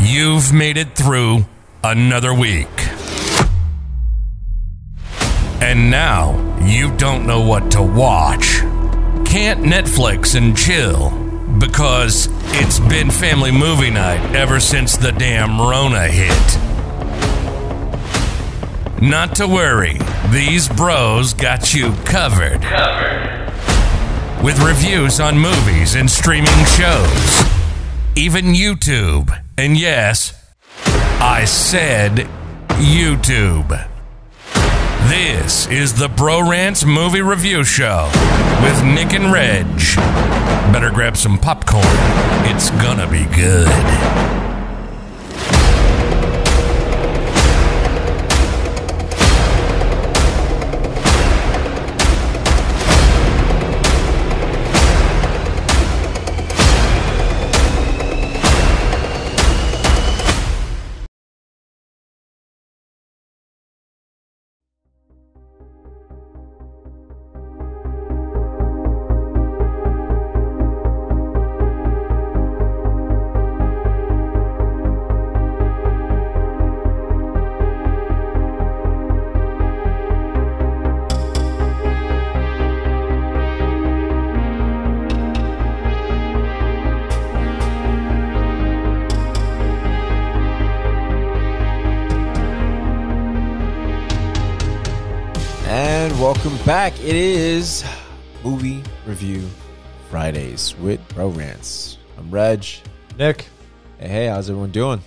You've made it through another week. And now you don't know what to watch. Can't Netflix and chill because it's been family movie night ever since the damn Rona hit. Not to worry, these bros got you covered. With reviews on movies and streaming shows, even YouTube. And yes, I said YouTube. This is the Bro Rants Movie Review Show with Nick and Reg. Better grab some popcorn. It's gonna be good. Welcome back. It is Movie Review Fridays with Bro Rants. I'm Reg. Nick. Hey, how's everyone doing?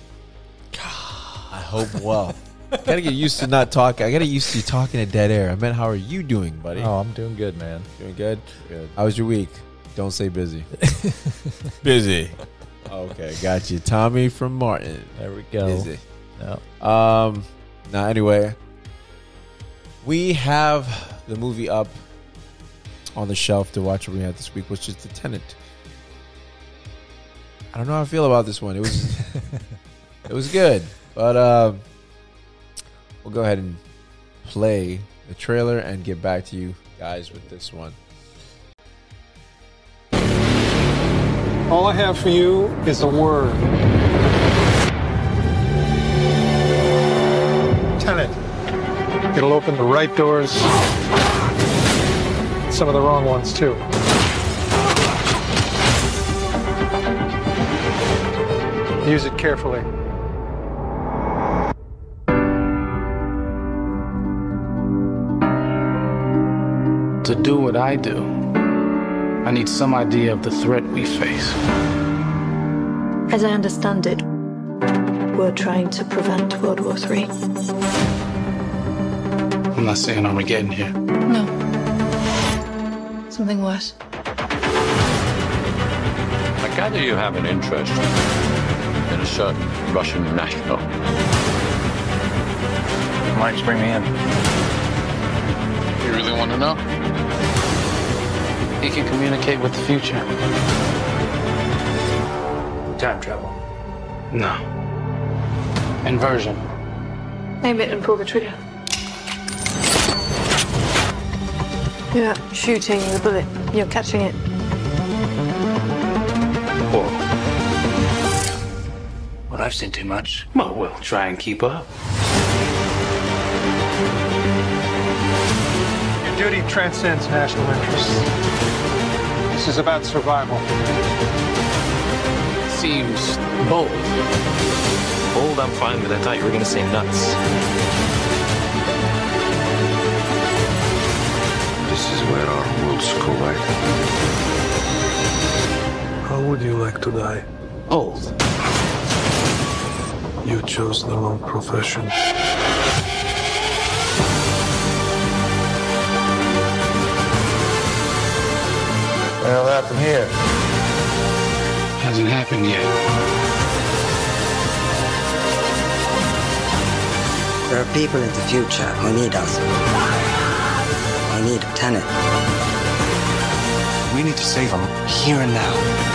I hope well. Gotta get used to not talking. I gotta used to talking to dead air. I meant, how are you doing, buddy? Oh, I'm doing good, man. Doing good? Good. How was your week? Don't say busy. Busy. Okay, got you. Tommy from Martin. There we go. Busy. No. Now, anyway, we have the movie up on the shelf to watch what we had this week, which is The Tenant. I don't know how I feel about this one. It was it was good, but we'll go ahead and play the trailer and get back to you guys with this one. All I have for you is a word. Tenet. It'll open the right doors, some of the wrong ones too. Use it carefully. To do what I do, I need some idea of the threat we face. As I understand it, we're trying to prevent World War III. I'm not saying Armageddon here. No. Something worse. I gather you have an interest in a certain Russian national. Why did you bring me in? You really want to know? He can communicate with the future. Time travel. No. Inversion. Aim it and pull the trigger. You're not shooting the bullet, you're catching it. Whoa. Well, I've seen too much. Well, we'll try and keep up. Your duty transcends national interests. This is about survival. Seems bold. Bold, I'm fine with. I thought you were going to say nuts. This is where our worlds collide. How would you like to die? Old. You chose the wrong profession. Well, that from here. Hasn't happened yet. There are people in the future who need us. I need Tenet. We need to save him here and now.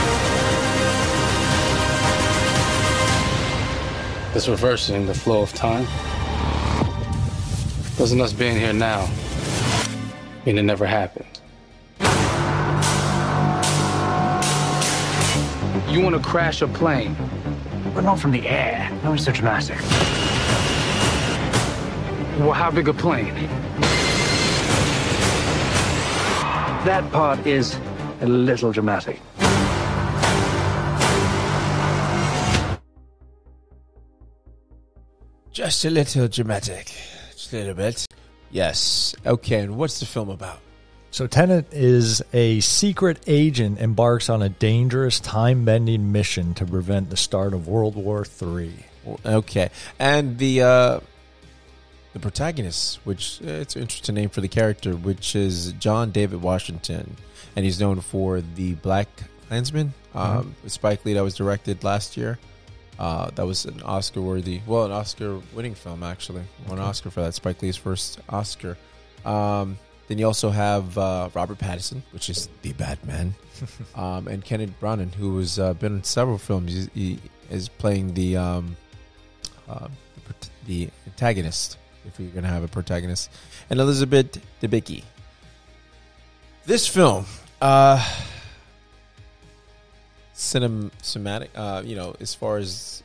It's reversing the flow of time. Doesn't us being here now mean it never happened? You want to crash a plane but not from the air. No one's so dramatic. Well, how big a plane? That part is a little dramatic. Just a little dramatic. Just a little bit. Yes. Okay, and what's the film about? So Tenet is a secret agent embarks on a dangerous time-bending mission to prevent the start of World War III. Okay. And the protagonist, which it's an interesting name for the character, which is John David Washington. And he's known for the Black Klansman. Spike Lee, that was directed last year. That was an Oscar-winning film, actually. Won an Oscar for that. Spike Lee's first Oscar. Then you also have Robert Pattinson, which is the Batman, and Kenneth Branagh, who has been in several films. He is playing the antagonist, if you're going to have a protagonist, and Elizabeth Debicki. This film, cinematic, as far as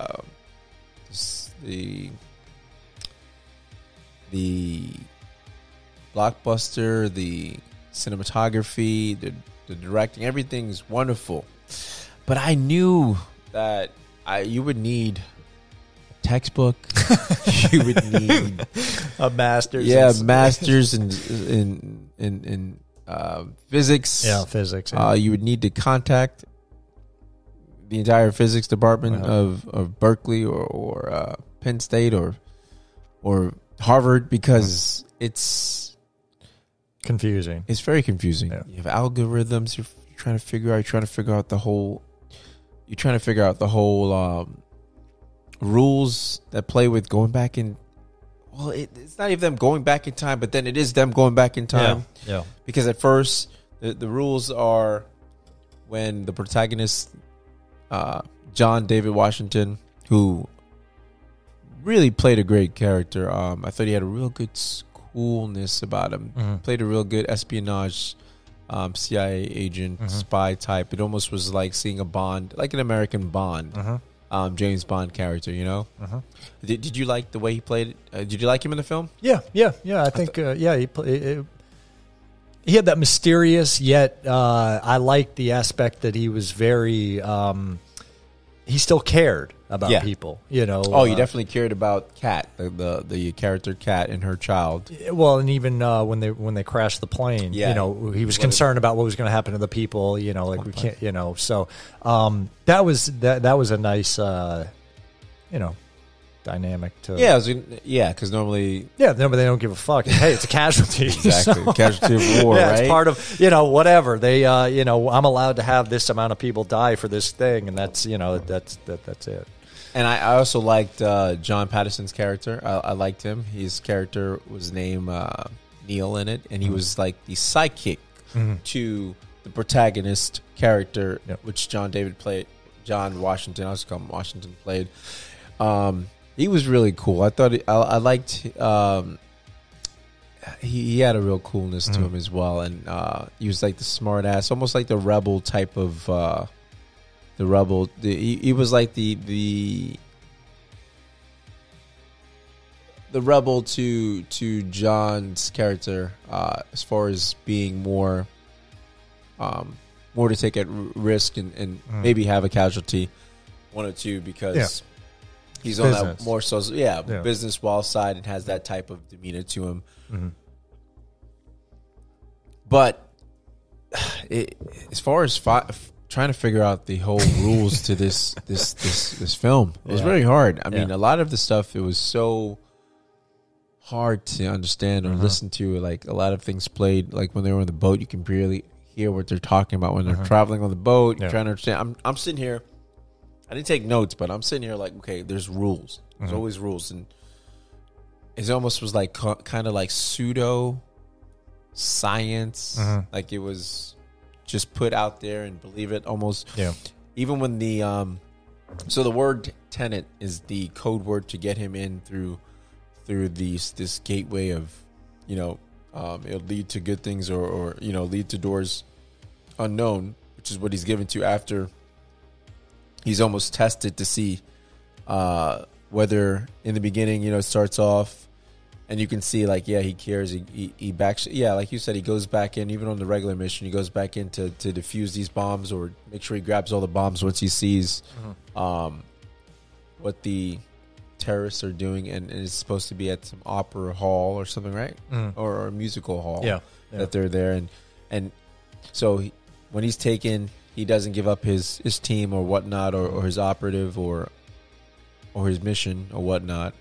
the blockbuster, the cinematography, the directing, everything's wonderful. But I knew that you would need a textbook. You would need a master's. Yeah, masters in physics. Yeah, physics. Yeah. You would need to contact the entire physics department of Berkeley or Penn State or Harvard, because it's confusing. It's very confusing. Yeah. You have algorithms. You're trying to figure out the whole rules that play with going back in. Well, it's not even them going back in time, but then it is them going back in time. Yeah. Because at first the rules are when the protagonist, John David Washington, who really played a great character. I thought he had a real good coolness about him. Played a real good espionage, CIA agent, spy type. It almost was like seeing a Bond, like an American Bond, James Bond character. Did you like the way he played it? Did you like him in the film? Yeah. I think he had that mysterious, yet I liked the aspect that he was very. He still cared about people, Oh, you definitely cared about Kat, the character Kat and her child. Well, and even when they crashed the plane, he was concerned about what was going to happen to the people. We can't, So that was a nice, dynamic to. Because normally, they don't give a fuck. Hey, it's a casualty. Exactly, casualty of war. Right? It's part of whatever they. I'm allowed to have this amount of people die for this thing, and that's that's it. And I also liked John Patterson's character. I liked him. His character was named Neil in it, and he was like the sidekick to the protagonist character, which John Washington, I was calling him Washington, played. He was really cool. I thought I liked. He had a real coolness to him as well, and he was like the smart ass, almost like the rebel type of. The rebel. He was like the rebel to John's character, as far as being more to take at risk and maybe have a casualty, one or two, because he's on that more so business wall side and has that type of demeanor to him. But as far as trying to figure out the whole rules to this film, it was very hard. I mean, a lot of the stuff, it was so hard to understand or listen to. Like, a lot of things played, like when they were on the boat, you can barely hear what they're talking about when they're traveling on the boat. You're trying to understand. I'm sitting here. I didn't take notes, but I'm sitting here like, okay, there's rules. There's always rules, and it almost was like kind of like pseudo science. Like, it was just put out there and believe it almost. Even when the so the word Tenet is the code word to get him in through this gateway of, it'll lead to good things or lead to doors unknown, which is what he's given to after he's almost tested to see whether in the beginning, it starts off and you can see like, yeah, he cares. He backs. Yeah, like you said, he goes back in, even on the regular mission, he goes back in to defuse these bombs or make sure he grabs all the bombs once he sees what the terrorists are doing, and it's supposed to be at some opera hall or something, right? Or a musical hall. Yeah. That they're there, and so when he's taken, he doesn't give up his team or whatnot, or his operative or his mission or whatnot,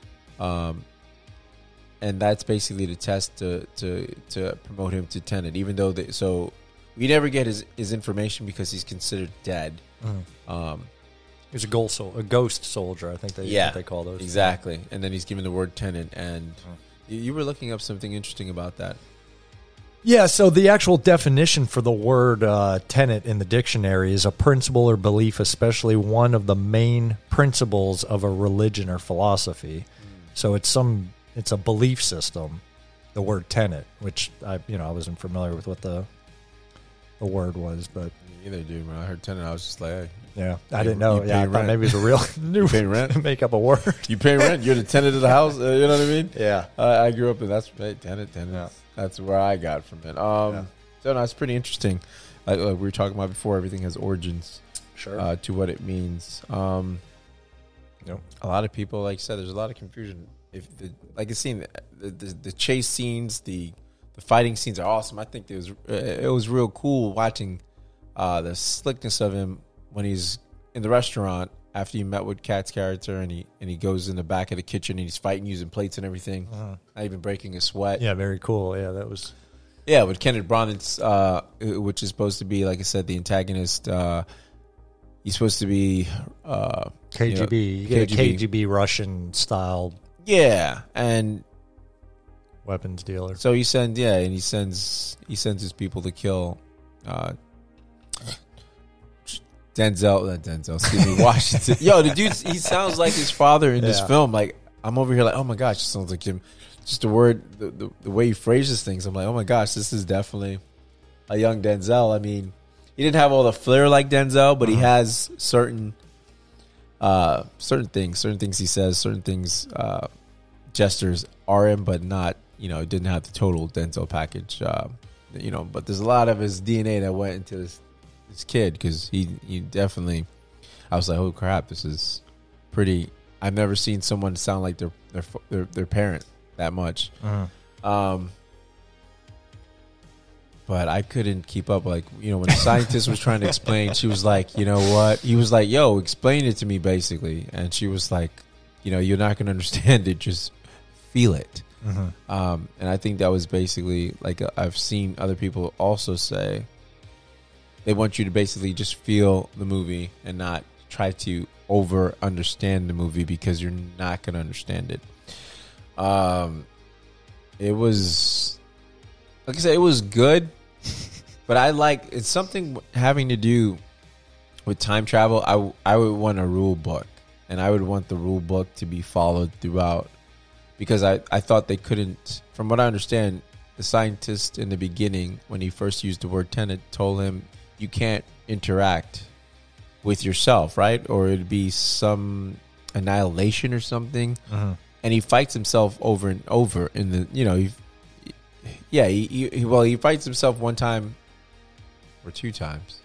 and that's basically the test to promote him to Tenet, even though so we never get his information because he's considered dead. He's a ghost soldier, I think they call those. Exactly. And then he's given the word Tenet, and you were looking up something interesting about that. Yeah, so the actual definition for the word tenet in the dictionary is a principle or belief, especially one of the main principles of a religion or philosophy. So it's a belief system, the word tenet, which I wasn't familiar with what the word was, but neither, dude. When I heard tenet, I was just like, hey, yeah, I didn't know. Yeah, I thought maybe it was a real new paying rent. Make up a word. You pay rent. You're the tenant of the house. You know what I mean? Yeah. I grew up in tenet. Yeah. That's where I got from it. So no, it's pretty interesting. Like we were talking about before, everything has origins. Sure. To what it means. A lot of people, like you said, there's a lot of confusion. The chase scenes, the fighting scenes are awesome. I think it was real cool watching the slickness of him when he's in the restaurant after you met with Kat's character, and he goes in the back of the kitchen and he's fighting using plates and everything, not even breaking a sweat. Yeah, very cool. Yeah, that was. Yeah, with Kenneth Branagh's, which is supposed to be, like I said, the antagonist. He's supposed to be KGB, KGB Russian style. Yeah, and weapons dealer. So he sends his people to kill Washington. Yo, the dude, he sounds like his father in this film. Like, I'm over here like, oh my gosh, it sounds like him. Just the word, the way he phrases things, I'm like, oh my gosh, this is definitely a young Denzel. I mean, he didn't have all the flair like Denzel, but he has certain things he says, certain things, gestures are him, but not, it didn't have the total Denzel package, but there's a lot of his DNA that went into this kid, because he definitely, I was like, oh crap, this is pretty. I've never seen someone sound like their parent that much. But I couldn't keep up. Like, when the scientist was trying to explain, she was like, you know what? He was like, yo, explain it to me, basically. And she was like, you're not going to understand it. Just feel it. And I think that was basically, like, I've seen other people also say, they want you to basically just feel the movie and not try to over understand the movie, because you're not going to understand it. It was, like I said, it was good, but it's something having to do with time travel. I would want a rule book, and I would want the rule book to be followed throughout, because I thought they couldn't, from what I understand, the scientist in the beginning, when he first used the word tenet, told him, you can't interact with yourself, right? Or it'd be some annihilation or something. And he fights himself over and over in the, he fights himself one time or two times.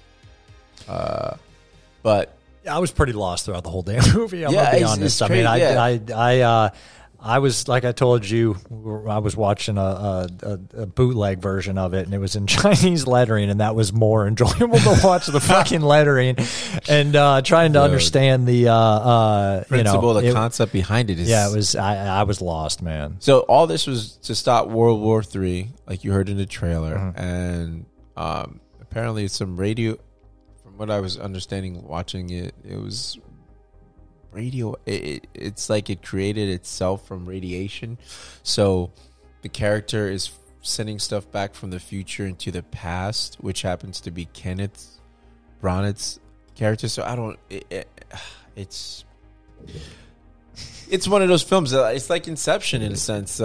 But I was pretty lost throughout the whole damn movie. I'm gonna be honest. I mean, I was, like I told you, I was watching a bootleg version of it, and it was in Chinese lettering, and that was more enjoyable to watch the fucking lettering and trying to understand the principle, the concept behind it. It was. I was lost, man. So all this was to stop World War III, like you heard in the trailer, and apparently some radio. From what I was understanding, watching it, it was. Radio, it's like it created itself from radiation, so the character is sending stuff back from the future into the past, which happens to be Kenneth Branagh's character. So it's one of those films that it's like Inception in a sense.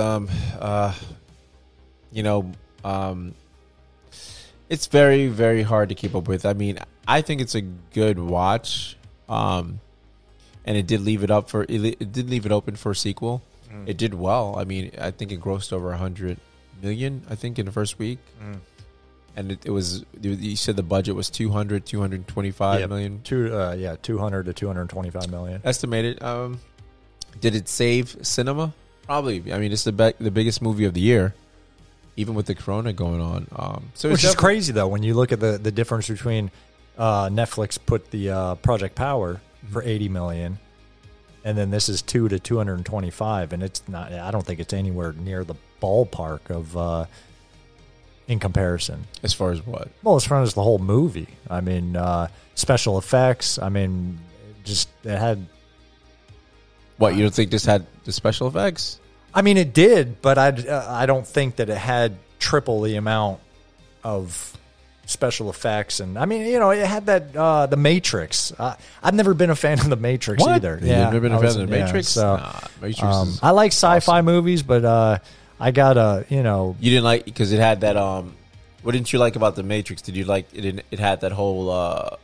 It's very, very hard to keep up with. I mean, I think it's a good watch. and it did leave it open for a sequel. It did well. I mean, I think it grossed over 100 million. I think in the first week, and it was. You said the budget was 225 million. 200 to 225 million estimated. Did it save cinema? Probably. I mean, it's the biggest movie of the year, even with the corona going on. Which is crazy though when you look at the difference between Netflix put the Project Power for 80 million. And then this is 2 to 225, and it's not. I don't think it's anywhere near the ballpark of in comparison. As far as what? Well, as far as the whole movie. I mean, special effects. I mean, just it had. What, you don't think this had the special effects? I mean, it did, but I don't think that it had triple the amount of special effects. And I mean, you know, it had that the Matrix. I've never been a fan of the Matrix either. You've never been a fan of the Matrix? Matrix I like sci-fi movies, but I gotta, you know, you didn't like because it had that. What didn't you like about the Matrix? Did you like it? It had that whole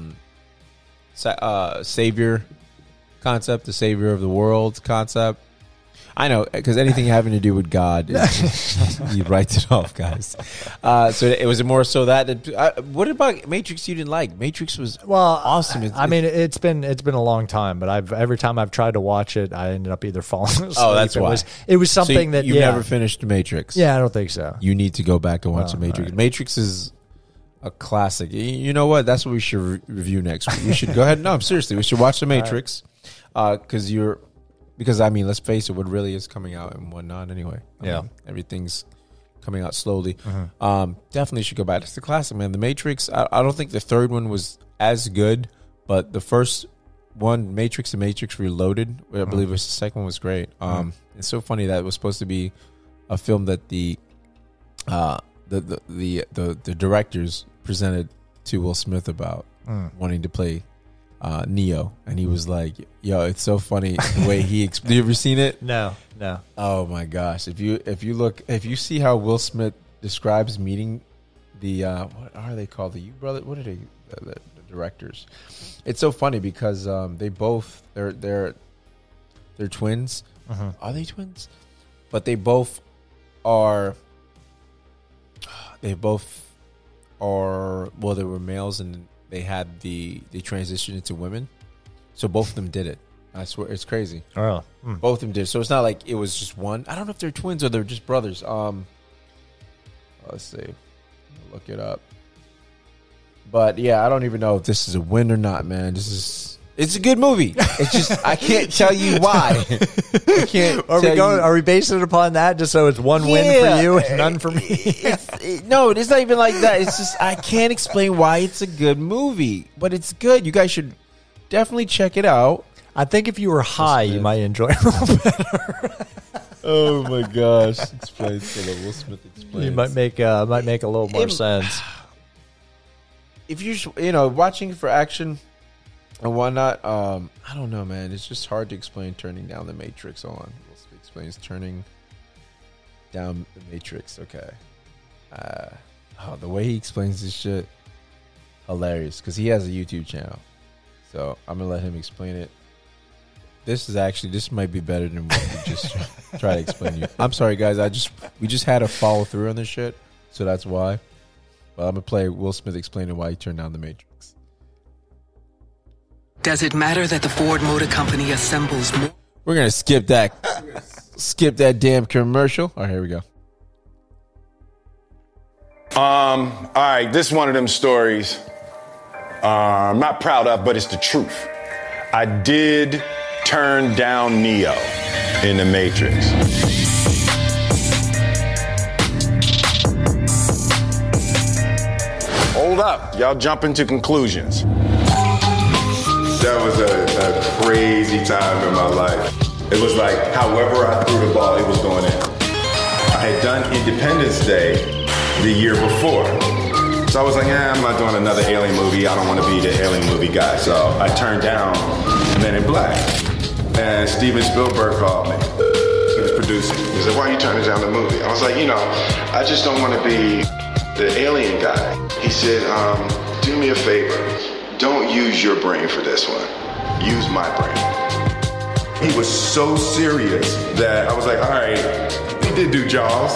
savior concept, the savior of the world concept. I know, because anything having to do with God, he writes it off, guys. So it was more so that. What about Matrix you didn't like? Matrix was awesome. It's been a long time, but every time I've tried to watch it, I ended up either falling asleep. Oh, that's why. It was something that you never finished Matrix. Yeah, I don't think so. You need to go back and watch the Matrix. Right. Matrix is a classic. You know what? That's what we should review next week. We should go ahead. No, seriously, we should watch the Matrix because I mean, let's face it, what really is coming out and whatnot anyway. Everything's coming out slowly. Definitely should go back. It's the classic, man. The Matrix, I don't think the third one was as good, but the first one, Matrix and Matrix Reloaded, I believe it was the second one, was great. It's so funny that it was supposed to be a film that the directors presented to Will Smith about wanting to play Neo, and he was like, "Yo, it's so funny the way he." Have you ever seen it? No. Oh my gosh! If you see how Will Smith describes meeting the what are they called, the brother? What are they? The directors. It's so funny because they both they're twins. Are they twins? But they both are. They were males and they transitioned into women. So both of them did it. I swear, it's crazy. Oh, both of them did. So it's not like it was just one. I don't know if they're twins or they're just brothers. Let's see. Look it up. But yeah, I don't even know if this is a win or not, man. It's a good movie. It's just I can't tell you why. I can't. Are we basing it upon that just so it's one win for you and none for me? No, it's not even like that. It's just I can't explain why it's a good movie, but it's good. You guys should definitely check it out. I think if you were high, you might enjoy it a little better. Oh my gosh! Explains so that Will Smith explains. You might make a little more sense. If you're watching for action and whatnot, I don't know, man. It's just hard to explain turning down the Matrix. Hold on. Will Smith explains turning down the Matrix. Okay. The way he explains this shit, hilarious. Because he has a YouTube channel, so I'm gonna let him explain it. This might be better than what we just try to explain to you. I'm sorry, guys. We just had to follow through on this shit, so that's why. But I'm gonna play Will Smith explaining why he turned down the Matrix. Does it matter that the Ford Motor Company assembles more? We're gonna skip that. Skip that damn commercial. All right, here we go. All right, this is one of them stories I'm not proud of, but it's the truth. I did turn down Neo in the Matrix. Hold up, y'all jumping to conclusions. That was a crazy time in my life. It was like, however I threw the ball, it was going in. I had done Independence Day the year before. So I was like, I'm not doing another Alien movie. I don't want to be the Alien movie guy. So I turned down Men in Black. And Steven Spielberg called me. He was producing. He said, why are you turning down the movie? I was like, I just don't want to be the Alien guy. He said, do me a favor. don't use your brain for this one. Use my brain. He was so serious that I was like, all right, he did do Jaws.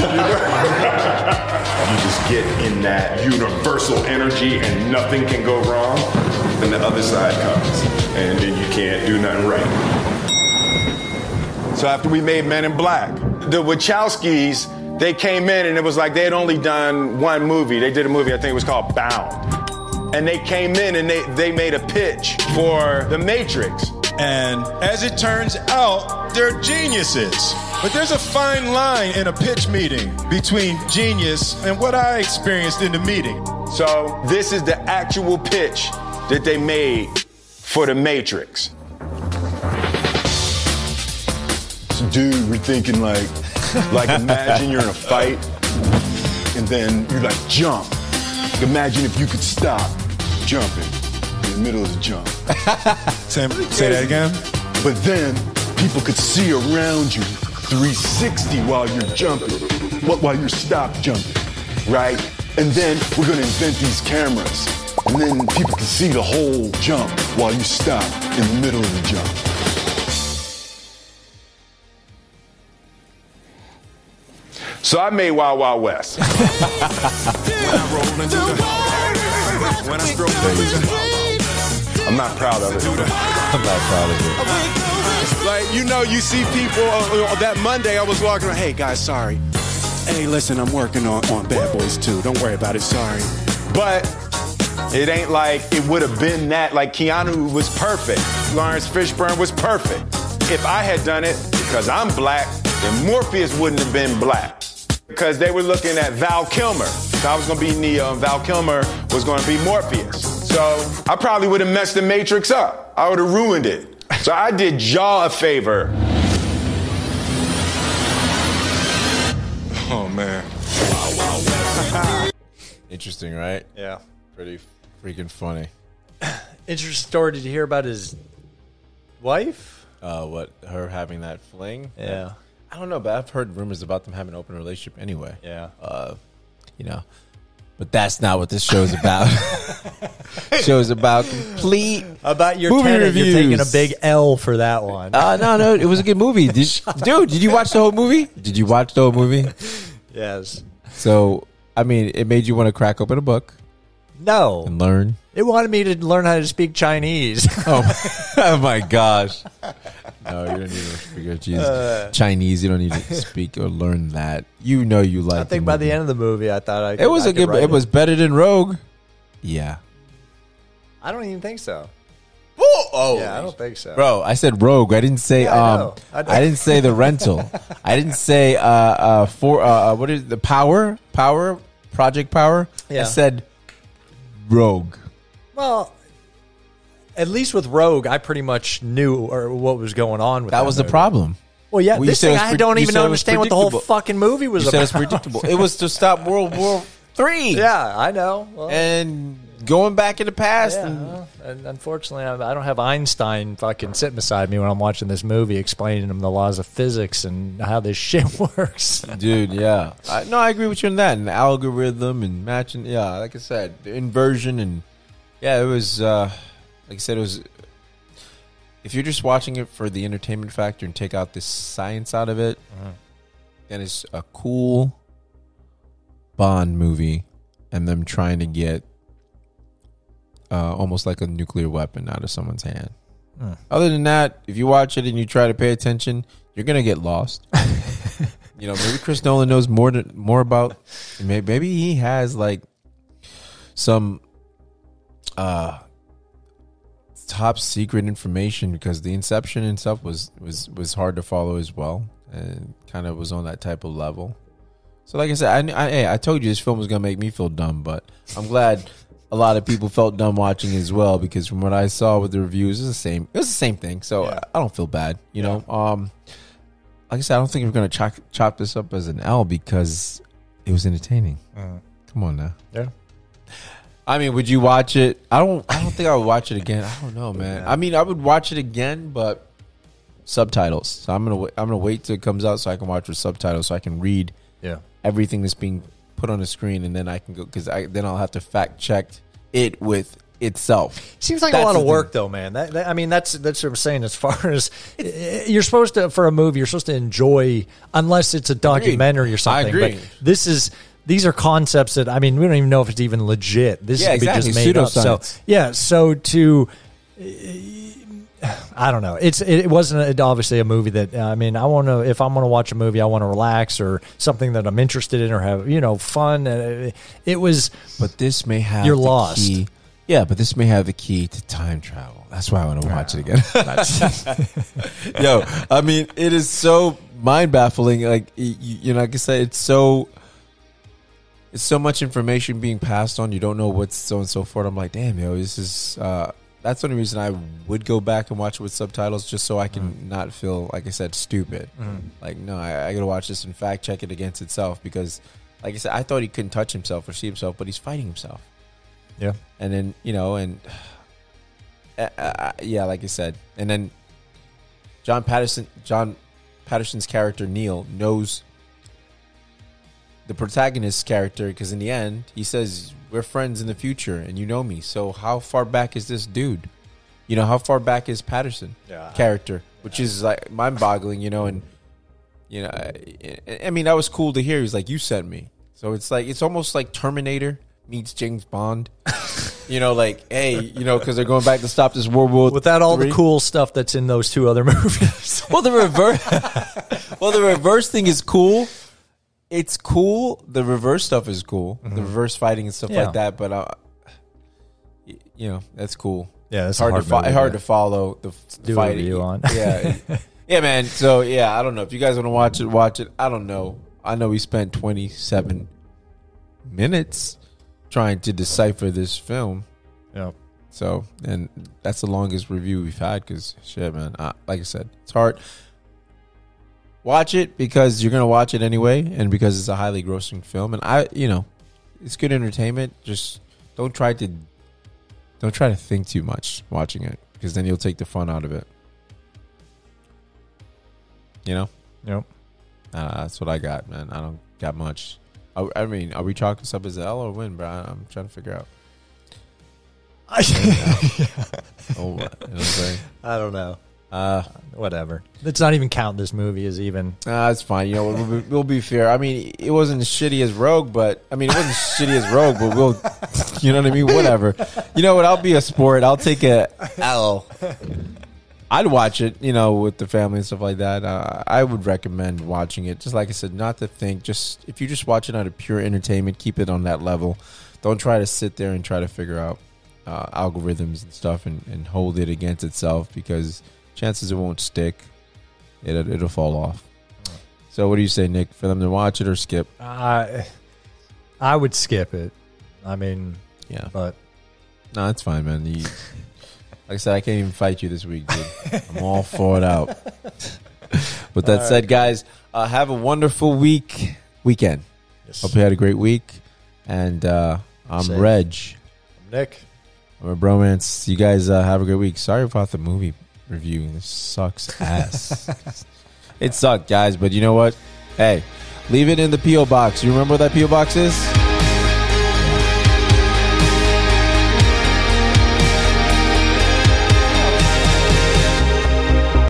You just get in that universal energy and nothing can go wrong. And the other side comes. And then you can't do nothing right. So after we made Men in Black, the Wachowskis, they came in and it was like they had only done one movie. They did a movie, I think it was called Bound. And they came in and they made a pitch for The Matrix. And as it turns out, they're geniuses. But there's a fine line in a pitch meeting between genius and what I experienced in the meeting. So this is the actual pitch that they made for The Matrix. So dude, we're thinking like imagine you're in a fight and then you like jump. Imagine if you could stop jumping in the middle of the jump. Say that again. But then people could see around you 360 while you're jumping, while you're stop jumping, right? And then we're gonna invent these cameras, and then people can see the whole jump while you stop in the middle of the jump. So I made Wild Wild West. I'm not proud of it. I'm not proud of it. Like, you see people that Monday I was walking around, hey guys, sorry. Hey, listen, I'm working on Bad Boys 2. Don't worry about it, sorry. But it ain't like it would have been that. Like Keanu was perfect. Lawrence Fishburne was perfect. If I had done it because I'm black, then Morpheus wouldn't have been black. Because they were looking at Val Kilmer. So I was going to be Neo and Val Kilmer was going to be Morpheus. So I probably would have messed the Matrix up. I would have ruined it. So I did Jaw a favor. Oh, man. Interesting, right? Yeah. Pretty freaking funny. Interesting story. Did you hear about his wife? What, her having that fling? Yeah. I don't know, but I've heard rumors about them having an open relationship anyway. Yeah. But that's not what this show's about. Show's about complete about your movie Tenet. reviews. You're taking a big L for that one. No, it was a good movie. Dude, did you watch the whole movie? Did you watch the whole movie? Yes. So, I mean, it made you want to crack open a book. No. And learn. It wanted me to learn how to speak Chinese. Oh my gosh. No, you don't need to speak Chinese. You don't need to speak or learn that. You know you like. I think by the end of the movie, I thought I could. It was a good. It was better than Rogue. Yeah. I don't even think so. Oh, yeah, I don't think so, bro. I said Rogue. I didn't say. I didn't say The Rental. I didn't say what is the Power Project Power. Yeah. I said Rogue. Well, at least with Rogue, I pretty much knew what was going on with that. That was the problem. Well, yeah, this thing I don't even understand what the whole fucking movie was about. You said it's predictable. It was to stop World War III. Yeah, I know. Well, and going back in the past. Yeah, and unfortunately, I don't have Einstein fucking sitting beside me when I'm watching this movie explaining him the laws of physics and how this shit works. Dude, yeah. I agree with you on that. And the algorithm and matching. Yeah, like I said, the inversion and... Yeah, it was, like I said, it was, if you're just watching it for the entertainment factor and take out the science out of it, then it's a cool Bond movie and them trying to get almost like a nuclear weapon out of someone's hand. Other than that, if you watch it and you try to pay attention, you're going to get lost. Maybe Chris Nolan knows more about, maybe he has like some... top secret information, because the Inception and stuff was hard to follow as well, and kind of was on that type of level. So like I said, I told you this film was gonna make me feel dumb, but I'm glad a lot of people felt dumb watching as well, because from what I saw with the reviews, it was the same thing. So yeah. I don't feel bad, Like I said, I don't think we're gonna chop this up as an L because it was entertaining. Come on now. Yeah. I mean, would you watch it? I don't think I would watch it again. I don't know, man. Yeah. I mean, I would watch it again, but subtitles. So I'm gonna wait till it comes out so I can watch with subtitles, so I can read everything that's being put on the screen, and then I can go, because then I'll have to fact check it with itself. Seems like a lot of work, though, man. I mean, that's what I'm saying. As far as you're supposed to, for a movie, you're supposed to enjoy, unless it's a documentary or something. I agree. But these are concepts that, I mean, we don't even know if it's even legit. This is just made up. So I don't know. It wasn't obviously a movie that, I mean, if I'm going to watch a movie, I want to relax or something that I'm interested in or have, fun. It was. But this may have you're the lost. Key. Yeah, but this may have the key to time travel. That's why I want to watch it again. Yo, I mean, it is so mind baffling. Like, like I said, it's so much information being passed on. You don't know what's so and so forth. I'm like, damn, yo, this is. That's the only reason I would go back and watch it with subtitles, just so I can not feel, like I said, stupid. Like, no, I got to watch this and fact check it against itself because, like I said, I thought he couldn't touch himself or see himself, but he's fighting himself. Yeah. And then, like I said, and then John Patterson's character, Neil, knows the protagonist's character because in the end, he says, we're friends in the future and you know me. So how far back is this dude? How far back is Patterson character? Which is like mind-boggling, and I mean, that was cool to hear. He's like, you sent me. So it's almost like Terminator meets James Bond. Like, hey, because they're going back to stop this World War without all the cool stuff that's in those two other movies. Well, the reverse thing is cool. It's cool. The reverse stuff is cool. The reverse fighting and stuff like that. But that's cool. Yeah, it's hard to follow the fighting on. Yeah, yeah, man. So I don't know if you guys want to watch it. I don't know. I know we spent 27 minutes trying to decipher this film. Yeah. So, and that's the longest review we've had because shit, man. Like I said, it's hard. Watch it because you're gonna watch it anyway, and because it's a highly grossing film, and it's good entertainment. Just don't try to think too much watching it because then you'll take the fun out of it. Yep. That's what I got, man. I don't got much. I mean, are we chalking this up as L or win, bro? I'm trying to figure out. Oh, I don't know. Whatever. Let's not even count this movie as even. It's fine. We'll be fair. I mean, it wasn't as shitty as Rogue, but we'll, you know what I mean? Whatever. You know what? I'll be a sport. I'll take a L. I'd watch it, with the family and stuff like that. I would recommend watching it. Just like I said, not to think. Just if you just watch it out of pure entertainment, keep it on that level. Don't try to sit there and try to figure out algorithms and stuff and hold it against itself because chances it won't stick. It'll fall off. So what do you say, Nick? For them to watch it or skip? I would skip it. I mean, yeah, but no, it's fine, man. Like I said, I can't even fight you this week, dude. I'm all for it out. With that said, guys, have a wonderful weekend. Yes. Hope you had a great week. And I'm Reg. I'm Nick. I'm a bromance. You guys have a great week. Sorry about the movie review. This sucks ass. It sucked, guys. But you know what? Hey, leave it in the P.O. box. You remember what that P.O. box is?